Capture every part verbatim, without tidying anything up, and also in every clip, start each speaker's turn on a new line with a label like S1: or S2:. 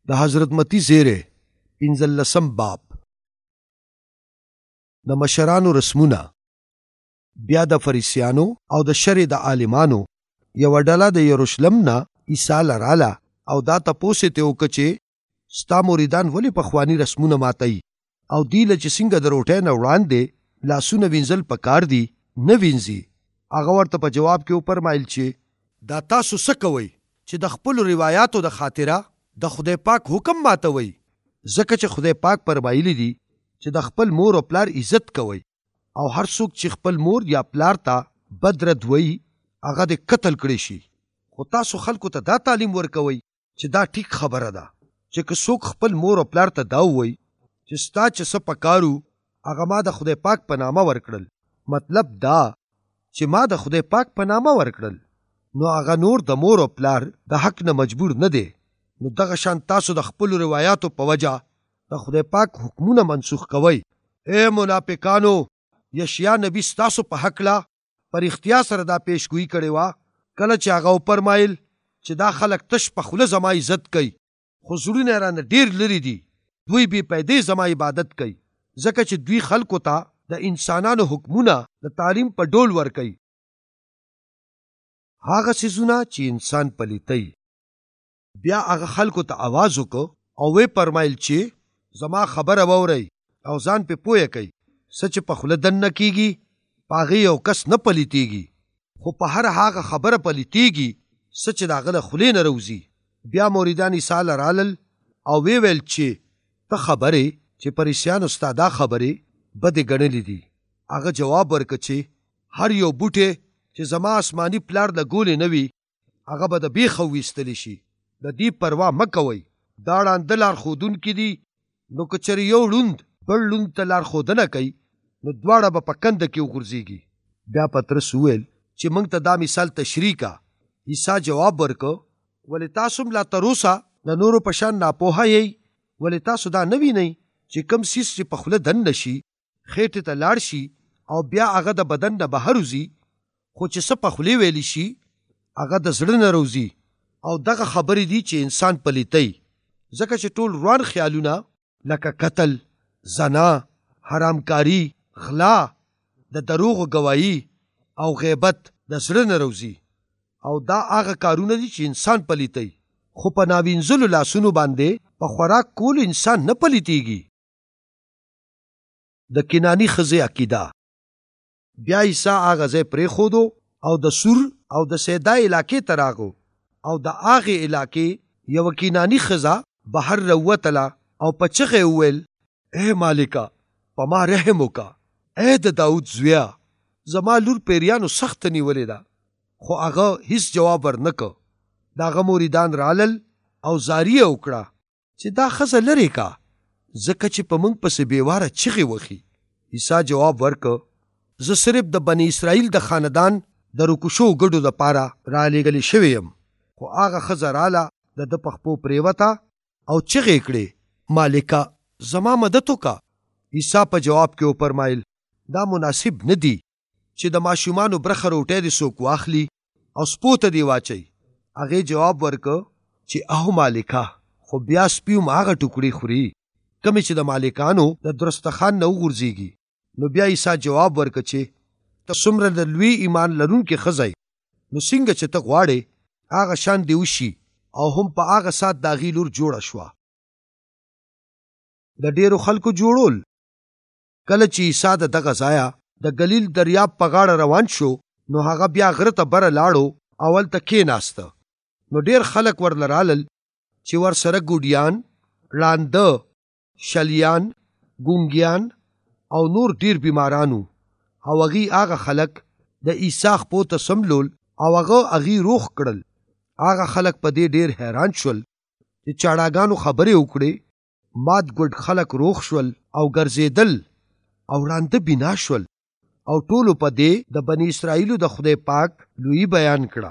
S1: د حضرت متی زیره پنځلسم باب د مشرانو رسمونه. بیا د فریسیانو او د شرع د عالمانو یو ډله د یروشلم نه عیسی لراله او دا تپوس ته وکړه چې ستا مریدان ولې پخواني رسمونه ماتوي او دی له چې څنګه د روټۍ نه وړاندې لاسونه وینځل پکار دي نه وینځي. هغه ورته په جواب کې وفرمایل چې دا تاسو څه کوئ چې د خپلو روایاتو د خاطره د خدای پاک حکم ماتوي، ځکه چې خدای پاک فرمایلی دي چې د خپل مور او پلار عزت کوئ او هر څوک چې خپل مور یا پلار ته بد رد وایي هغه د قتل کړی شي. خو تاسو خلکو ته دا تعلیم ورکوئ چې دا ټیک خبره ده چې که څوک خپل مور او پلار ته دا ووایي چې ستا چې څه پکارو هغه ما د خدای پاک په نامه ورکړل، مطلب دا چې ما د خدای پاک په نامه ورکړل، نو هغه نور د مور او پلار د حق نه مجبور نه دی. نو دغه شان تاسو د خپل روایاتو په وجه د خدای پاک حکمونه منسوخ کوئ. اے منافقانو، یشیا نبی ستاسو په حق لا پر اختیا سره دا پیشګویي کړې وه کله چې هغه وفرمایل چې دا خلک تش په خوله زما عزت کوي خو زړونه رانه ډېر لرې دي، دوی بې پیدې زما عبادت کوي ځکه چې دوی خلکو ته د انسانانو حکمونه د تعلیم په ډول ورکوي. هغه څیزونه چې انسان پلیتوي. بیا هغه خلکو ته आवाज وکړو او وی فرمایل چې زما خبره واورئ او ځان په پوهه کوي، څه چې په خوله دننه کیږي په هغې یو کس نه پلیتیږي، خو په هر هغه خبره پلیتیږي څه چې د هغه له خولې نه راوځي. بیا مریدان عیسی له رالل او وی ویل چې ته خبرې چې فریسیانو ستا دا خبرې بدې ګڼلې دي. هغه جواب ورکړه چې هر یو بوټی چې زما آسماني پلار لګولی نه وي هغه به د بیخه ویستلی شي. د دې پروا مه کوئ، دا ړانده لارښودونکي دي، نو که چېرې یو ړوند بل ړوند ته لارښودنه کوي نو دواړه به په کنده کې وغورځېږي. بیا پطرس وویل چې موږ ته دا مثال تشریح کا. عیسی جواب ورکړ ولې تاسو هم لا تروسه د نورو په شان ناپوهه یئ؟ ولې تاسو دا نه وینئ چې کوم څیز چې په خوله دننه شي خېټې ته لاړ شي او بیا هغه د بدن نه بهر وځي، خو چې څه په خولې ویلی شي هغه د زړه نه راوځي. او دغه خبرې دي چې انسان پلیتوي، ځکه چې ټول روان خیالونه لکه قتل، زنا، حرامکاری، غلا، د دروغو ګواهي او غیبت د زړه نه راوځي. او دا هغه کارونه دي چې انسان پلیتوي، خو په ناوینځلو لاسونو باندې په خوراک کولو انسان نه پلیتیږي. د کناني ښځې عقیده. بیا عیسی هغه ځای پرېښودو او د سور او د سیدا علاقې ته راغو او د هغې علاقې یوه کناني ښځه بهر راووتله او په چغې وویل اے مالکه په ما رحم وکړه، اے د داود زویه زما لور پیریانو سخته نیولې ده. خو هغه هیڅ جواب ورنه که. د هغه مریدان رالل او زاری یې وکړه چې دا ښځه لرې کا ځکه چې په موږ پسې بېواره چغې وخي. عیسی جواب ورکړ زه صرف د بني اسرائیل د خاندان د رکوشو ګډو دپاره رالېږلی شوی یم. خو هغه ښځه راله د ده په خپو پرېوته او چغې کړې مالکه زما مدد وکړه. عیسی په جواب کې وفرمایل دا مناسب نه دي چې د ماشومانو برخه روټۍ دې څوک واخلي او سپو ته دې واچوي. هغې جواب ورکړ چې او مالکه خو بیا سپي هم هغه ټوکړې خوري کومې چې د مالکانو د درستخان نه وغورځېږي. نو بیا عیسی جواب ورکړ چې ته څومره د لوی ایمان لرونکې ښځه نو څنګه چې ته غواړې هغه شان دې وشي. او هم په هغه ساعت د هغې لور جوړه شوه. د ډېرو خلکو جوړول. کله چې عیسی د دغه ځایه د ګلیل دریاب په غاړه روان شو نو هغه بیا غره ته بره لاړو او هلته کېناسته. نو ډېر خلک ورله رالل چې ورسره ګوډیان، ړانده، شلیان، ګونګیان او نور ډېر بیماران وو. او هغې هغه خلک د عیسی خپو ته سملول او هغه هغې روغ کړل. هغه خلک په دې ډېر حیران شول چې چاړاګانو خبرې وکړې، مات ګوډ خلک روغ شول او ګرځېدل او ړانده بینا شول او ټولو په دې د بني اسرائیلو د خدای پاک لویي بیان کړه.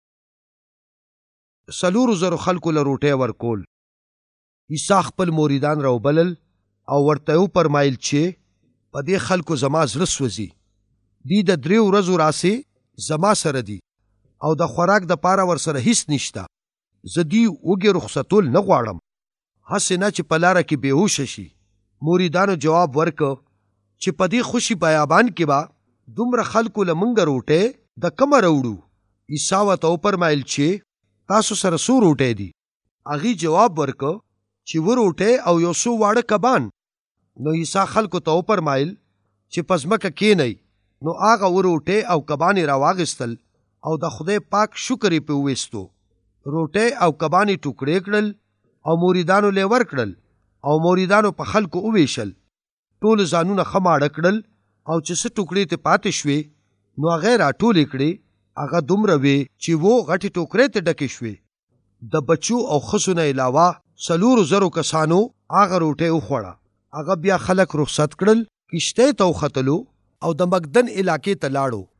S1: څلورو زرو خلکو له روټۍ ورکول. عیسی خپل مریدان راوبلل او ورته وفرمایل چې په دې خلکو زما زړه سوځي. دی د دریو ورځو راسې زما سره دي او د خوراک د پاره ورسره هیڅ نشته. زه دی وږي رخصتول نه غواړم هسې نه چې په لاره کې بېهوشه شي. مریدانو جواب ورکړ چې په دې خوشي بیابان کې به دومره خلکو له مونږه روټۍ د کومه راوړو؟ عیسی ورته وفرمایل چې تاسو سره څو روټۍ دي؟ هغې جواب ورکړ چې اووه روټۍ او یو څو واړه کبان. نو عیسی خلکو ته وفرمایل چې په ځمکه کښېنئ. نو هغه اووه روټۍ او کبان یې راواخیستل او د خدای پاک شکر یې پرې وویستو. روټۍ او کبان یې ټوکړې کړل او مریدانو له ورکړل او مریدانو په خلکو وویشل. ټول ځانونه ښه ماړه کړل او چې څه ټوکړې ته پاتې شوې نو هغه یې راټولې کړې. هغه دومره وې چې و غټې ټوکرې ته ډکې شوې. د بچو او ښځو نه علاوه څلورو زرو کسانو هغه روټۍ وخوړه. هغه بیا خلک رخصت کړل، کشتۍ ته وختلو او د مقدن علاقې ته لاړو.